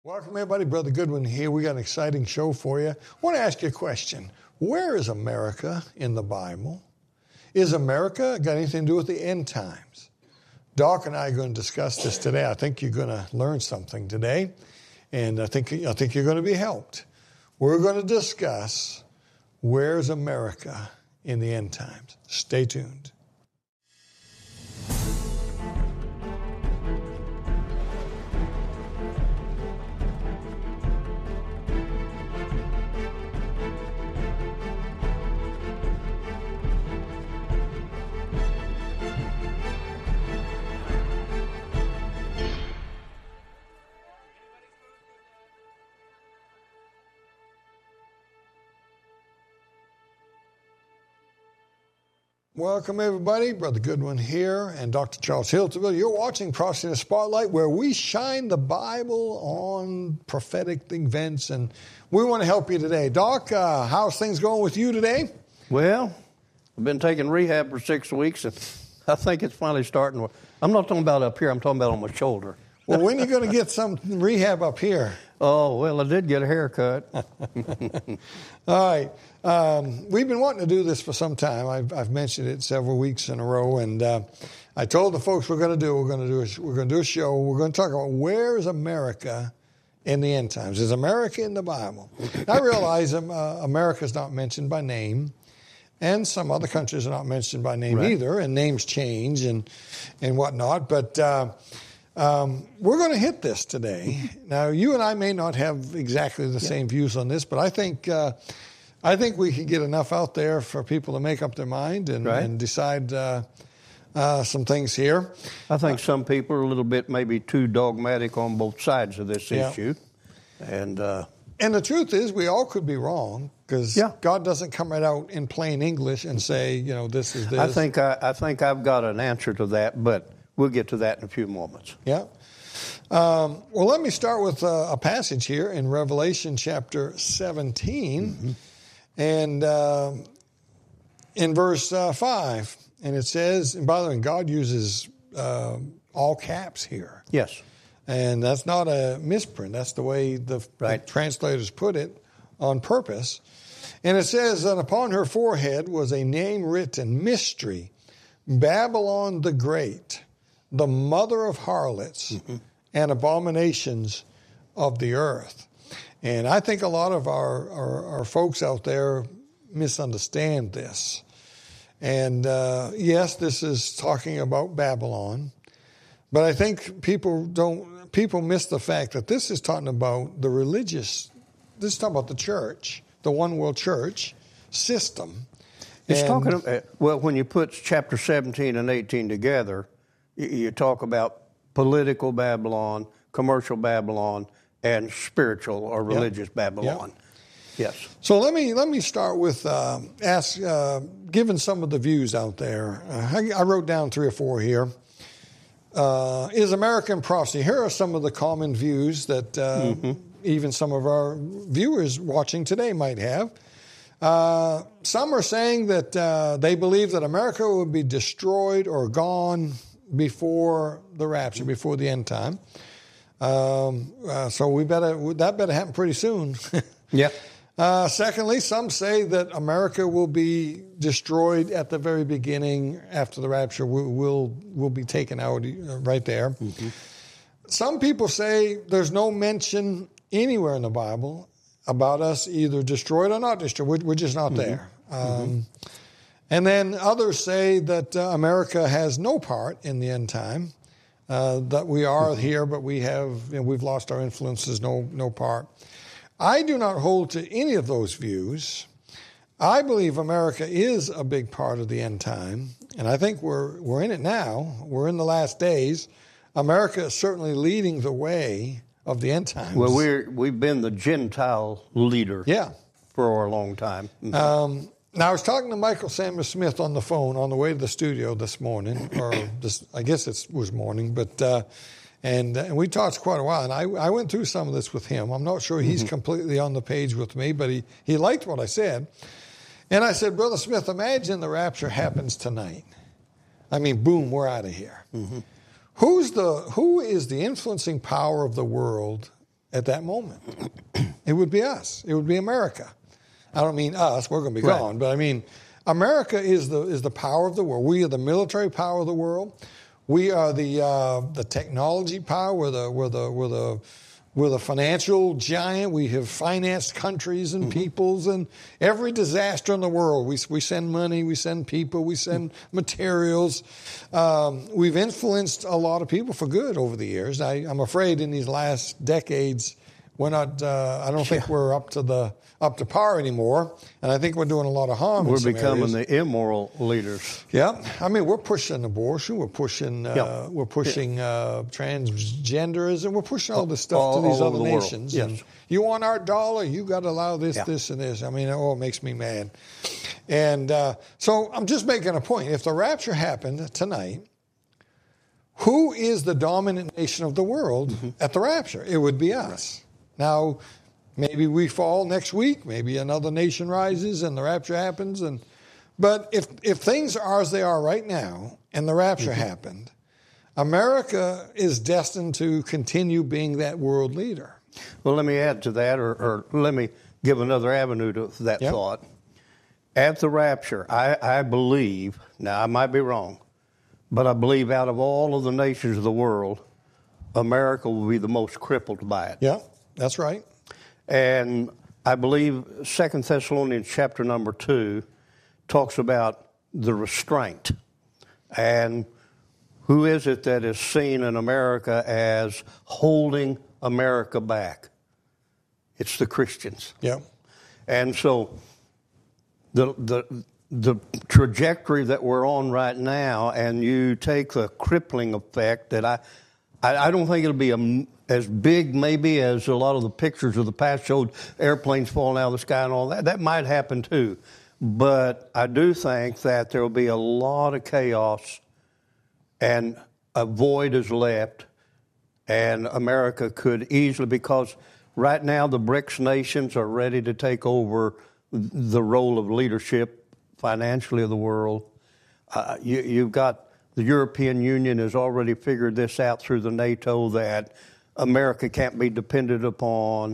Welcome, everybody. Brother Goodwin here. We got an exciting show for you. I want to ask you a question. Where is America in the Bible? Is America got anything to do with the end times? Doc and I are going to discuss this today. I think you're going to learn something today, and I think you're going to be helped. We're going to discuss where's America in the end times. Stay tuned. Welcome, everybody. Brother Goodwin here and Dr. Charles Hiltonville. You're watching Prophecy in the Spotlight, where we shine the Bible on prophetic events, and we want to help you today. Doc, how's things going with you today? Well, I've been taking rehab for 6 weeks, and I think it's finally starting. I'm not talking about up here. I'm talking about on my shoulder. Well, when are you going to get some rehab up here? Oh, well, I did get a haircut. All right. We've been wanting to do this for some time. I've mentioned it several weeks in a row, and I told the folks we're going to do a show. We're going to talk about where is America in the end times. Is America in the Bible? I realize America is not mentioned by name, and some other countries are not mentioned by name either, and names change and whatnot. But we're going to hit this today. Now, you and I may not have exactly the same views on this, but I think we can get enough out there for people to make up their mind and decide some things here. I think some people are a little bit maybe too dogmatic on both sides of this issue. And the truth is, we all could be wrong, because God doesn't come right out in plain English and say, this is this. I think I've got an answer to that, but we'll get to that in a few moments. Yeah. Well, let me start with a passage here in Revelation chapter 17, and in verse 5. And it says, and by the way, God uses all caps here. Yes. And that's not a misprint. That's the way the translators put it on purpose. And it says that upon her forehead was a name written, Mystery, Babylon the Great, the mother of harlots and abominations of the earth. And I think a lot of our folks out there misunderstand this. And yes, this is talking about Babylon, but I think people miss the fact that this is talking about this is talking about the church, the one world church system. It's talking about, well, when you put chapter 17 and 18 together, you talk about political Babylon, commercial Babylon, and spiritual or religious Babylon. Yes. So let me start with giving some of the views out there. I wrote down 3 or 4 here. Is American prophecy? Here are some of the common views that even some of our viewers watching today might have. Some are saying that they believe that America will be destroyed or gone before the rapture, before the end time. So that better happen pretty soon. Yeah. Secondly, some say that America will be destroyed at the very beginning after the rapture. Will be taken out right there. Some people say there's no mention anywhere in the Bible about us either destroyed or not destroyed. We're just not there. And then others say that America has no part in the end time, that we are here, but we've lost our influences, no part. I do not hold to any of those views. I believe America is a big part of the end time, and I think we're in it now. We're in the last days. America is certainly leading the way of the end times. Well, we've been the Gentile leader for a long time. Now, I was talking to Michael Samuel Smith on the phone on the way to the studio this morning, I guess it was morning, but and we talked quite a while, and I went through some of this with him. I'm not sure he's completely on the page with me, but he liked what I said. And I said, Brother Smith, imagine the rapture happens tonight. I mean, boom, we're out of here. Who is the influencing power of the world at that moment. It would be us. It would be America. I don't mean us. We're going to be gone. But I mean, America is the power of the world. We are the military power of the world. We are the technology power. We're the financial giant. We have financed countries and peoples, and every disaster in the world. We send money, we send people, we send materials. We've influenced a lot of people for good over the years. I'm afraid in these last decades, we're not. I don't think we're up to par anymore, and I think we're doing a lot of harm. We're becoming the immoral leaders. Yeah, I mean, we're pushing abortion, we're pushing transgenderism, we're pushing all this stuff to these other nations. Yes. And you want our dollar, you got to allow this, this, and this. I mean, it makes me mad. And so I'm just making a point. If the rapture happened tonight, who is the dominant nation of the world at the rapture? It would be us. Now, maybe we fall next week. Maybe another nation rises and the rapture happens. But if things are as they are right now and the rapture happened, America is destined to continue being that world leader. Well, let me add to that, or let me give another avenue to that thought. At the rapture, I believe, now I might be wrong, but I believe out of all of the nations of the world, America will be the most crippled by it. Yeah, that's right. And I believe 2 Thessalonians chapter number 2 talks about the restraint. And who is it that is seen in America as holding America back? It's the Christians. Yeah. And so the trajectory that we're on right now, and you take the crippling effect that I don't think it'll be as big maybe as a lot of the pictures of the past showed, airplanes falling out of the sky and all that. That might happen too. But I do think that there will be a lot of chaos and a void is left, and America could easily, because right now the BRICS nations are ready to take over the role of leadership financially of the world. You've got the European Union has already figured this out through the NATO that America can't be depended upon.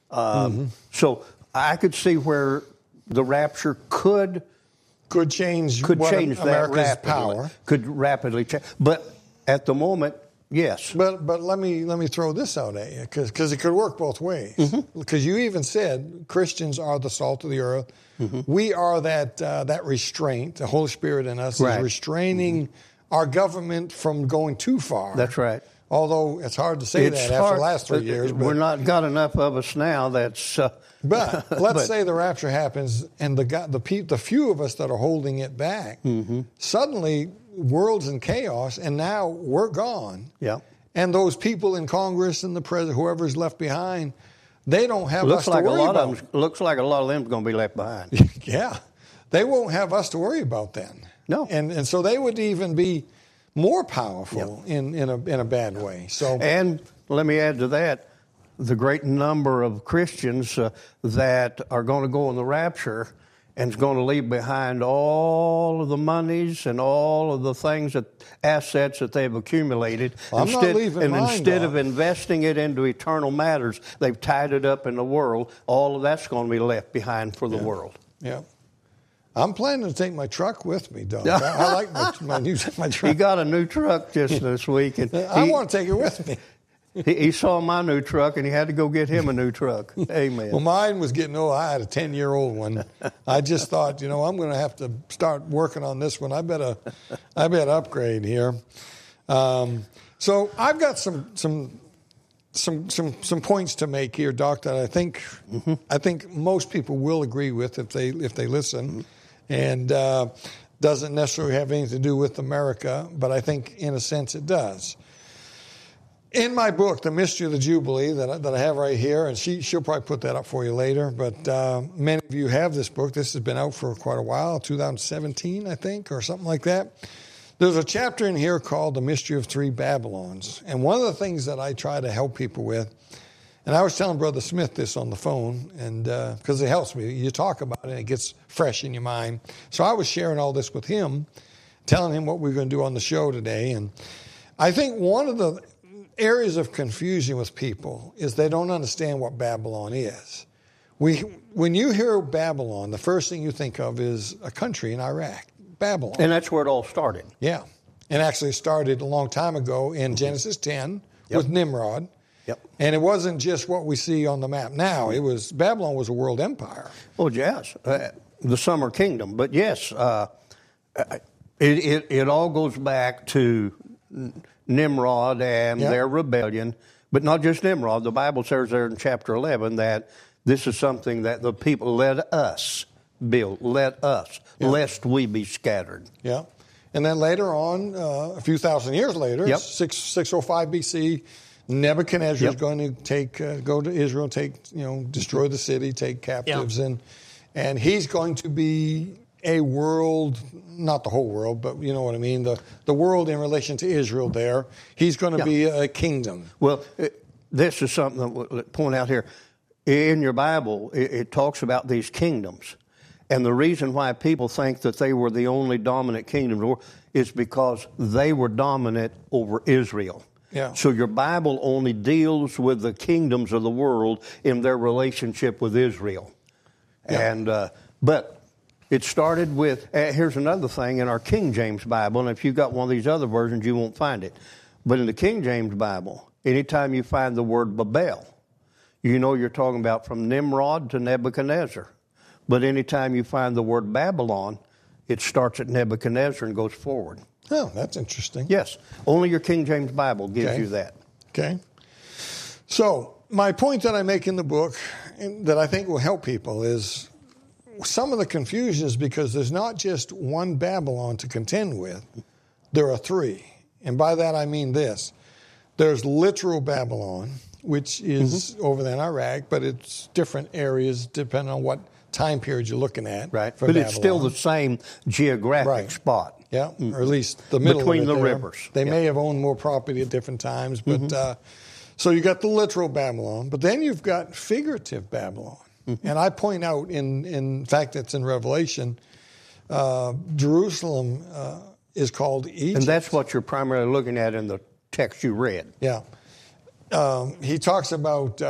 So I could see where the rapture could change America's that power. Could rapidly change. But at the moment, yes. But let me throw this out at you, because it could work both ways. Because you even said Christians are the salt of the earth. We are that restraint. The Holy Spirit in us is restraining our government from going too far. That's right. Although it's hard to say that after the last 3 years. We're not got enough of us now. That's. But let's say the rapture happens, and the few of us that are holding it back, suddenly world's in chaos, and now we're gone. Yeah. And those people in Congress and the president, whoever's left behind, they don't have us to worry about. Looks like a lot of them are going to be left behind. Yeah. They won't have us to worry about then. No. And so they would even be more powerful in a bad way. So, and let me add to that, the great number of Christians that are going to go in the rapture and is going to leave behind all of the monies and all of the things assets that they've accumulated. Instead of investing it into eternal matters, they've tied it up in the world. All of that's going to be left behind for the world. Yeah. I'm planning to take my truck with me, Doug. I like my truck. He got a new truck just this week. And I want to take it with me. He saw my new truck, and he had to go get him a new truck. Amen. Well, mine was getting old. I had a 10-year-old one. I just thought, I'm going to have to start working on this one. I better upgrade here. So I've got some points to make here, Doc, that I think most people will agree with if they listen, and doesn't necessarily have anything to do with America, but I think in a sense it does. In my book, The Mystery of the Jubilee, that I have right here, and she'll probably put that up for you later, but many of you have this book. This has been out for quite a while, 2017, I think, or something like that. There's a chapter in here called The Mystery of Three Babylons, and one of the things that I try to help people with, and I was telling Brother Smith this on the phone, and because it helps me. You talk about it, and it gets fresh in your mind. So I was sharing all this with him, telling him what we were going to do on the show today, and I think one of the areas of confusion with people is they don't understand what Babylon is. When you hear Babylon, the first thing you think of is a country in Iraq, Babylon. And that's where it all started. Yeah. And actually started a long time ago in Genesis 10 with Nimrod. Yep. And it wasn't just what we see on the map now. Babylon was a world empire. Oh, yes. The Summer Kingdom. But yes, it all goes back to Nimrod and their rebellion. But not just Nimrod. The Bible says there in chapter 11 that this is something that the people let us build, lest we be scattered. Yeah. And then later on, a few thousand years later, 605 BC, Nebuchadnezzar is going to go to Israel, destroy the city, take captives, and he's going to be a world, not the whole world, but you know what I mean, the world in relation to Israel there. He's going to be a kingdom. Well, this is something that we'll point out here. In your Bible, it talks about these kingdoms. And the reason why people think that they were the only dominant kingdom in the world is because they were dominant over Israel. Yeah. So your Bible only deals with the kingdoms of the world in their relationship with Israel. Yeah. And but it started with, here's another thing in our King James Bible, and if you've got one of these other versions, you won't find it. But in the King James Bible, anytime you find the word Babel, you know you're talking about from Nimrod to Nebuchadnezzar. But anytime you find the word Babylon, it starts at Nebuchadnezzar and goes forward. Oh, that's interesting. Yes. Only your King James Bible gives you that. Okay. So my point that I make in the book that I think will help people is some of the confusion is because there's not just one Babylon to contend with. There are three. And by that I mean this. There's literal Babylon, which is over there in Iraq, but it's different areas depending on what time period you're looking at. Right. But Babylon. It's still the same geographic spot. Yeah, or at least the middle between of it the there. rivers. They may have owned more property at different times, but so you got the literal Babylon, but then you've got figurative Babylon. And I point out, in fact, it's in Revelation, Jerusalem is called Egypt. And that's what you're primarily looking at in the text you read. Yeah. He talks about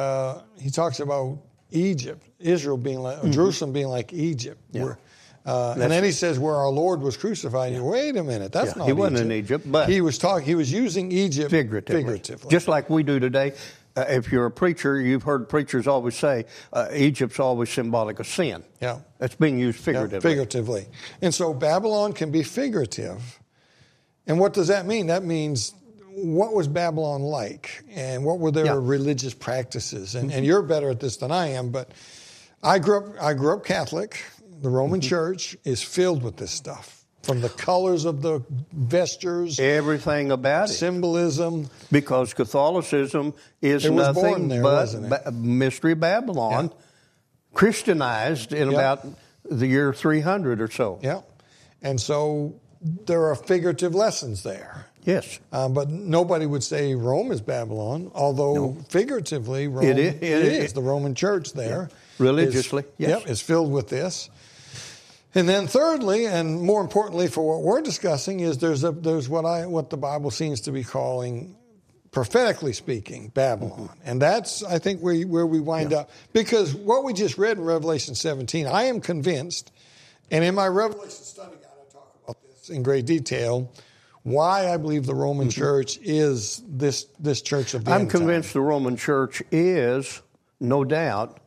Egypt, Israel being like, Jerusalem being like Egypt. Yeah. And then he says where our Lord was crucified. Yeah. Wait a minute, that's not He Egypt. wasn't in Egypt, but he was using Egypt figuratively. Just like we do today. If you're a preacher, you've heard preachers always say Egypt's always symbolic of sin. Yeah. That's being used figuratively. Yeah, figuratively. And so Babylon can be figurative. And what does that mean? That means what was Babylon like? And what were their religious practices? And you're better at this than I am, but I grew up Catholic. The Roman Church is filled with this stuff. From the colors of the vestures. Everything about it. Symbolism. Because Catholicism is nothing but Mystery Babylon, Christianized in about the year 300 or so. Yeah. And so there are figurative lessons there. Yes. But nobody would say Rome is Babylon, although figuratively Rome is. The Roman Church there. Yeah. Religiously, is filled with this. And then thirdly, and more importantly for what we're discussing, is there's what the Bible seems to be calling, prophetically speaking, Babylon. And that's, I think, where we wind up. Because what we just read in Revelation 17, I am convinced, and in my Revelation study guide I talk about this in great detail, why I believe the Roman Church is this church of the end I'm convinced the Roman Church is, no doubt,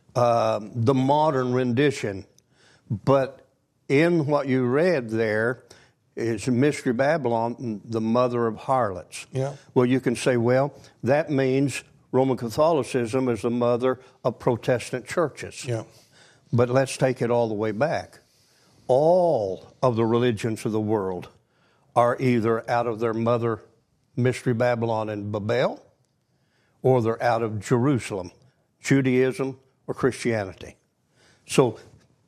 the modern rendition. But in what you read there is Mystery Babylon, the mother of harlots. Yeah. Well, you can say, well, that means Roman Catholicism is the mother of Protestant churches. Yeah. But let's take it all the way back. All of the religions of the world are either out of their mother, Mystery Babylon and Babel, or they're out of Jerusalem, Judaism or Christianity. So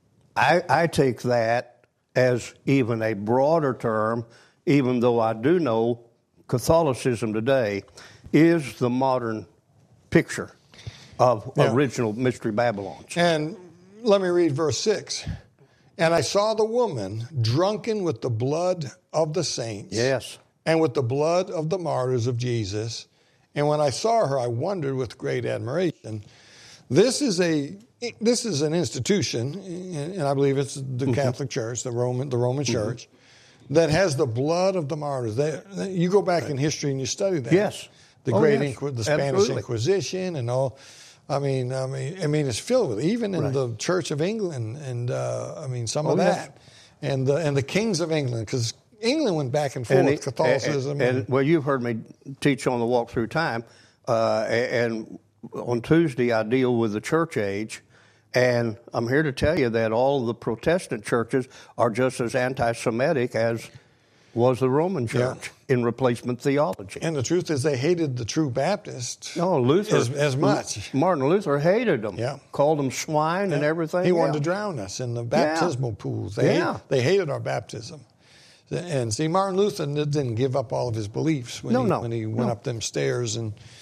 I take that as even a broader term, even though I do know Catholicism today is the modern picture of original Mystery Babylons. And let me read verse 6. And I saw the woman drunken with the blood of the saints. Yes. And with the blood of the martyrs of Jesus. And when I saw her, I wondered with great admiration. This is an institution, and I believe it's the Catholic Church, the Roman Church, that has the blood of the martyrs. You go back in history and you study that. Yes. The the Spanish Inquisition and all. I mean, it's filled with it. Even in the Church of England, and some of that, and the kings of England, because England went back and forth, Catholicism. Well, you've heard me teach on the Walk Through Time, and on Tuesday I deal with the church age, and I'm here to tell you that all the Protestant churches are just as anti-Semitic as was the Roman Church in replacement theology. And the truth is, they hated the true Baptists. No, Luther as much. Martin Luther hated them. Yeah. Called them swine and everything. He wanted to drown us in the baptismal pools. They hated our baptism. And see, Martin Luther didn't give up all of his beliefs when he went up them stairs,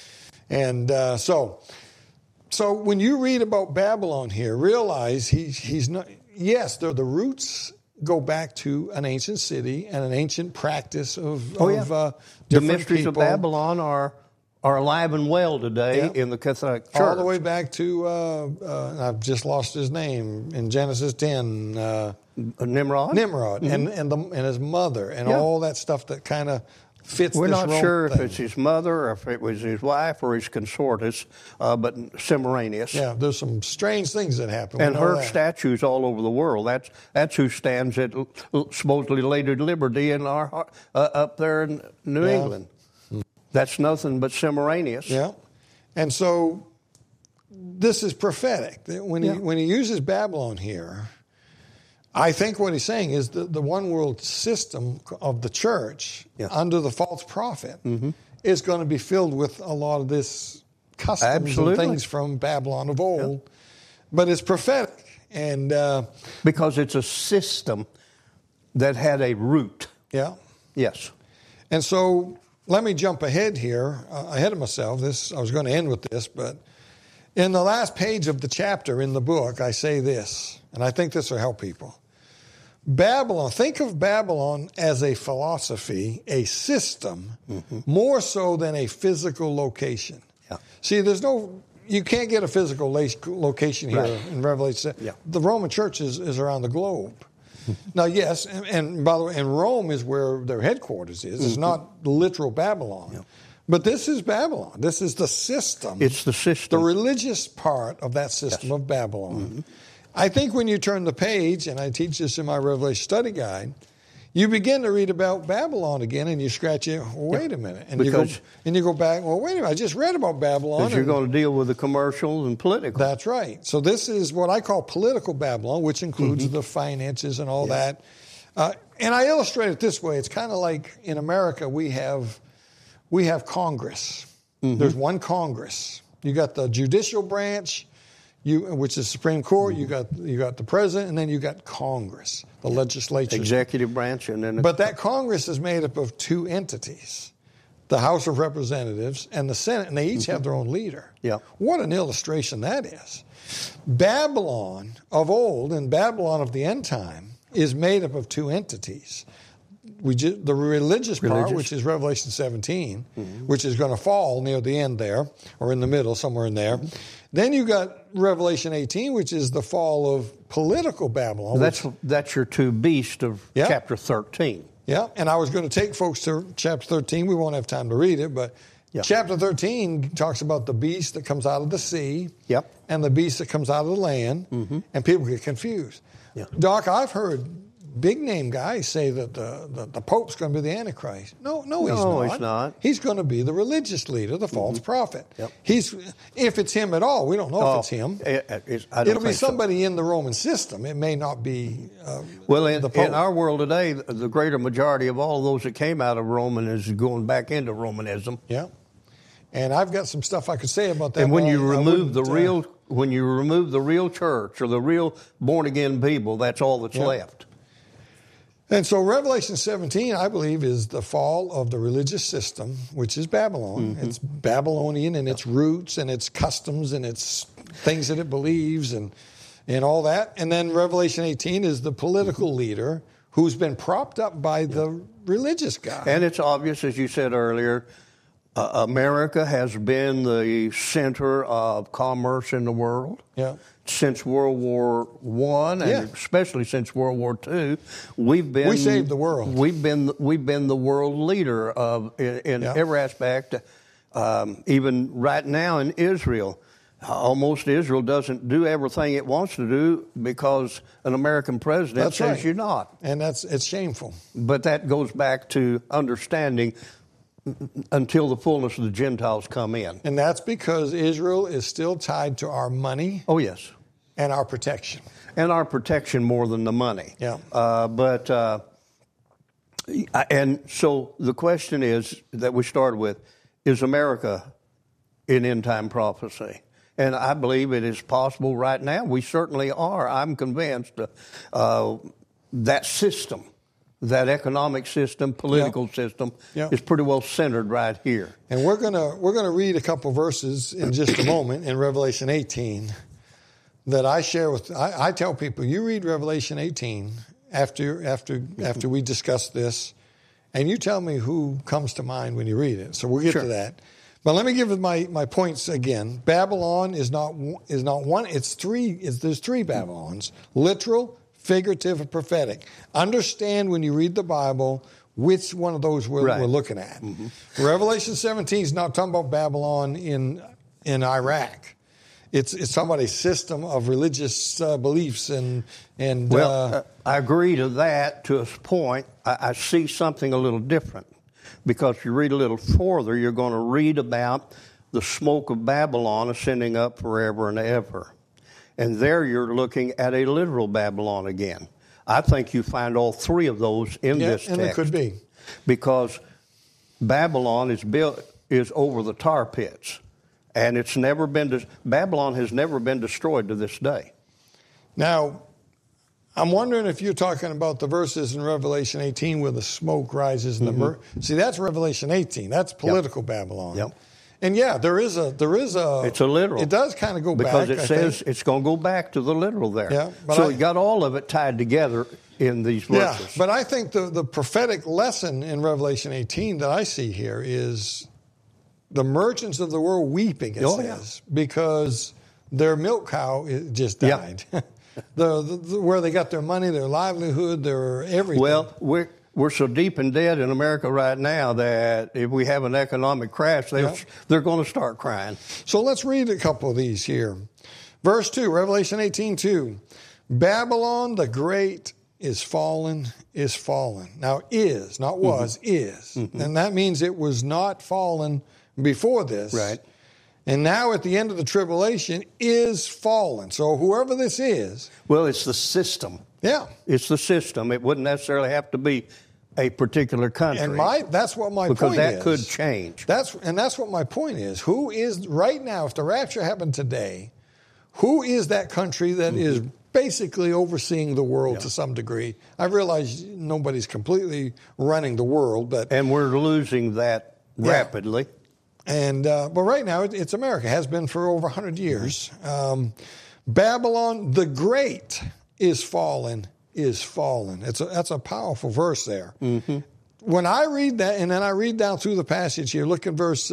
so when you read about Babylon here, realize he's not. Yes, the roots go back to an ancient city and an ancient practice of the mysteries people. of Babylon are alive and well today in the Catholic Church. All the way back to I've just lost his name in Genesis 10. Nimrod, and his mother, and all that stuff that kind of fits. We're this not Rome sure thing. if it's his mother or if it was his wife or his consortess, but Semiramis. Yeah, there's some strange things that happen. And her statues all over the world. That's who stands at supposedly Lady Liberty in our up there in New England. That's nothing but Semiramis. Yeah, and so this is prophetic. When he uses Babylon here, I think what he's saying is the one world system of the church under the false prophet is going to be filled with a lot of this customs and things from Babylon of old. Yeah. But it's prophetic. And because it's a system that had a root. Yeah. Yes. And so let me jump ahead here, ahead of myself. I was going to end with this, but in the last page of the chapter in the book, I say this, and I think this will help people. Babylon, think of Babylon as a philosophy, a system, more so than a physical location. Yeah. See, you can't get a physical location here in Revelation. Yeah. The Roman church is around the globe. Now, yes, and by the way, and Rome is where their headquarters is. It's not literal Babylon. Yeah. But this is Babylon. This is the system. It's the system. The religious part of that system of Babylon. I think when you turn the page, and I teach this in my Revelation study guide, you begin to read about Babylon again, and you scratch it. Well, wait a minute, and you go back. Well, wait a minute. I just read about Babylon. Because you're going to deal with the commercial and political. That's right. So this is what I call political Babylon, which includes the finances and all that. And I illustrate it this way. It's kind of like in America we have Congress. There's one Congress. You got the judicial branch. Which is Supreme Court, you got the president, and then you got Congress, the legislature. Executive branch. But that Congress is made up of two entities, the House of Representatives and the Senate, and they each have their own leader. Yeah. What an illustration that is. Babylon of old and Babylon of the end time is made up of two entities. The religious part, which is Revelation 17, which is going to fall near the end there, or in the middle, somewhere in there. Then you got Revelation 18, which is the fall of political Babylon. That's your two beasts of chapter 13. Yeah, and I was going to take folks to chapter 13. We won't have time to read it, but chapter 13 talks about the beast that comes out of the sea and the beast that comes out of the land, and people get confused. Yeah. Doc, I've heard big-name guys say that the Pope's going to be the Antichrist. No, he's not. He's going to be the religious leader, the false prophet. Yep. If it's him at all, we don't know if it's him. It'll be somebody in the Roman system. It may not be the Pope. In our world today, the greater majority of all those that came out of Roman is going back into Romanism. Yeah. And I've got some stuff I could say about that. And when you remove the real church or the real born-again people, that's all that's left. And so Revelation 17, I believe, is the fall of the religious system, which is Babylon. It's Babylonian in its roots and its customs and its things that it believes and all that. And then Revelation 18 is the political leader who's been propped up by the religious guy. And it's obvious, as you said earlier, America has been the center of commerce in the world. Yeah. Since World War I, and especially since World War II, we saved the world. We've been the world leader in every aspect. Even right now in Israel, almost Israel doesn't do everything it wants to do because an American president says you're not, and it's shameful. But that goes back to understanding until the fullness of the Gentiles come in. And that's because Israel is still tied to our money. Oh, yes. And our protection. And our protection more than the money. Yeah. And so the question is that we started with, is America in end-time prophecy? And I believe it is possible right now. We certainly are. I'm convinced that system, that economic system, political system, is pretty well centered right here. And we're gonna read a couple verses in just a moment in Revelation 18 that I share with. I tell people, you read Revelation 18 after we discuss this, and you tell me who comes to mind when you read it. So we'll get to that. But let me give my points again. Babylon is not one. It's three. There's three Babylons: literal, figurative, and prophetic. Understand when you read the Bible which one of those we're looking at. Mm-hmm. Revelation 17 is not talking about Babylon in Iraq. It's talking about a system of religious beliefs and I agree to that to a point. I see something a little different, because if you read a little further, you're going to read about the smoke of Babylon ascending up forever and ever. And there you're looking at a literal Babylon again. I think you find all three of those in this text. And it could be. Because Babylon is over the tar pits. And Babylon has never been destroyed to this day. Now, I'm wondering if you're talking about the verses in Revelation 18 where the smoke rises and see, that's Revelation 18. That's political Babylon. Yep. And there is a. It's a literal. It does kind of go back. Because it says it's going to go back to the literal there. Yeah. So you got all of it tied together in these verses. Yeah, but I think the prophetic lesson in Revelation 18 that I see here is the merchants of the world weeping, it says, because their milk cow just died. Yeah. Where they got their money, their livelihood, their everything. Well, we're so deep in debt in America right now that if we have an economic crash, they're going to start crying. So let's read a couple of these here. Verse 2, Revelation 18:2. Babylon the Great is fallen. Now is, not was, is. Mm-hmm. And that means it was not fallen before this. Right. And now at the end of the tribulation is fallen. So whoever this is. Well, it's the system. Yeah. It's the system. It wouldn't necessarily have to be a particular country. And that's what my point is. Because that could change. That's what my point is. Who is, right now, if the rapture happened today, who is that country that is basically overseeing the world to some degree? I realize nobody's completely running the world, but. And we're losing that rapidly. And but right now it's America. It has been for over 100 years. Babylon the Great is fallen. That's a powerful verse there. Mm-hmm. When I read that, and then I read down through the passage here, look at verse,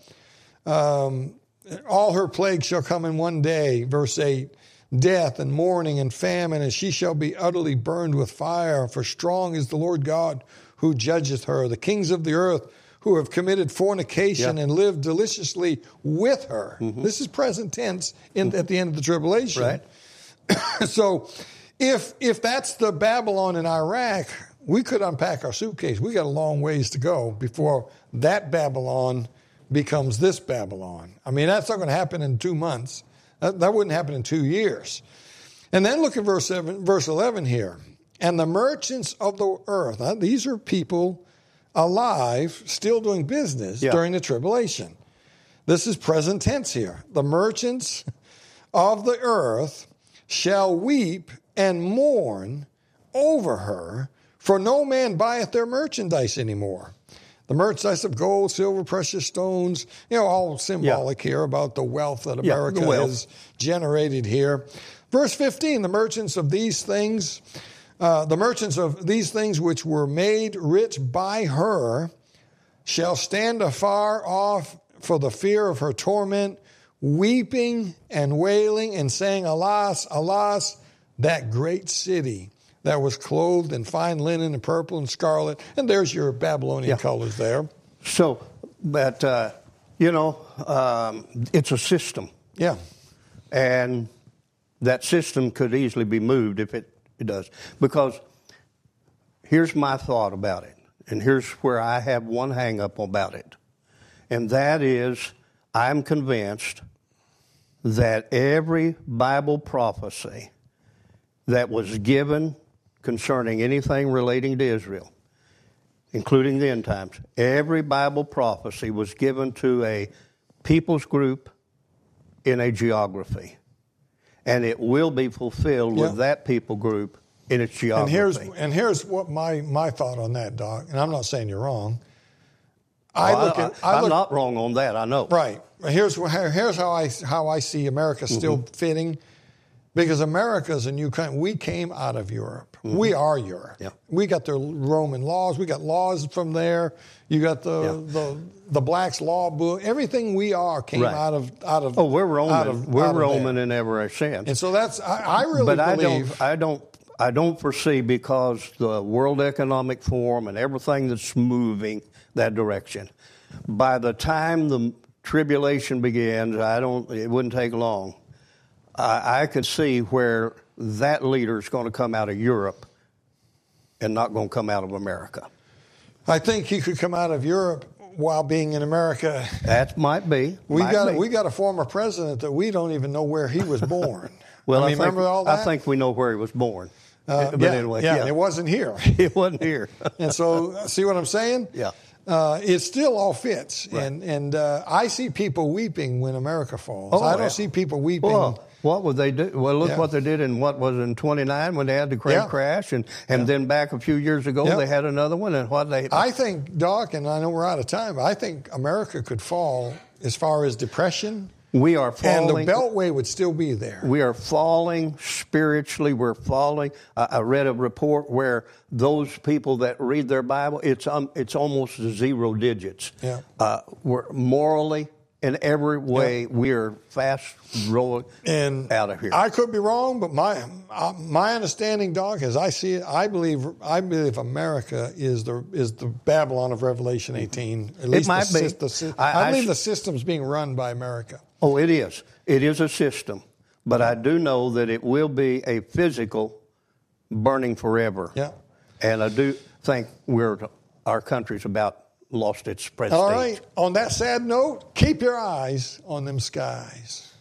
all her plagues shall come in one day, verse 8, death and mourning and famine, and she shall be utterly burned with fire, for strong is the Lord God who judgeth her. The kings of the earth who have committed fornication and lived deliciously with her. Mm-hmm. This is present tense at the end of the tribulation. Right. So if that's the Babylon in Iraq, we could unpack our suitcase. We got a long ways to go before that Babylon becomes this Babylon. I mean, that's not going to happen in 2 months. That wouldn't happen in 2 years. And then look at verse 11 here. And the merchants of the earth. Now, these are people alive, still doing business during the tribulation. This is present tense here. The merchants of the earth shall weep and mourn over her, for no man buyeth their merchandise anymore. The merchandise of gold, silver, precious stones, all symbolic here about the wealth that America has generated here. Verse 15, the merchants of these things which were made rich by her, shall stand afar off for the fear of her torment, weeping and wailing and saying, Alas, alas, that great city that was clothed in fine linen and purple and scarlet. And there's your Babylonian colors there. So, but, it's a system. Yeah. And that system could easily be moved if it does. Because here's my thought about it. And here's where I have one hang-up about it. And that is, I'm convinced that every Bible prophecy that was given concerning anything relating to Israel, including the end times, every Bible prophecy was given to a people's group in a geography. And it will be fulfilled with that people group in its geography. And here's what my thought on that, Doc, and I'm not saying you're wrong. I'm not wrong on that, I know. Right. Here's how I see America still fitting. Because America's a new country. We came out of Europe. We are Europe. Yeah. We got the Roman laws. We got laws from there. You got the Black's Law book. Everything we are came out of. Oh, we're Roman. We're Roman in every sense. And so that's I really believe. I don't foresee, because the World Economic Forum and everything that's moving that direction. By the time the tribulation begins, it wouldn't take long. I could see where that leader is going to come out of Europe and not going to come out of America. I think he could come out of Europe while being in America. That might be. We got a former president that we don't even know where he was born. Well, remember all that? I think we know where he was born. But anyway, it wasn't here. It wasn't here. And so, see what I'm saying? Yeah. It still all fits. Right. And I see people weeping when America falls. I don't see people weeping. Well, what would they do? Well, look what they did in 29 when they had the great crash, and then back a few years ago they had another one. And I think, Doc, and I know we're out of time, but I think America could fall as far as depression. We are falling. And the Beltway would still be there. We are falling spiritually. We're falling. I read a report where those people that read their Bible, it's almost 0 digits. Yeah. We're morally, in every way, we are fast rolling out of here. I could be wrong, but my understanding, Doc, as I see it, I believe America is the Babylon of Revelation 18. At least it might be. I believe the system's being run by America. Oh, it is. It is a system. But I do know that it will be a physical burning forever. Yeah. And I do think our country's about lost its prestige. All right. On that sad note, keep your eyes on them skies.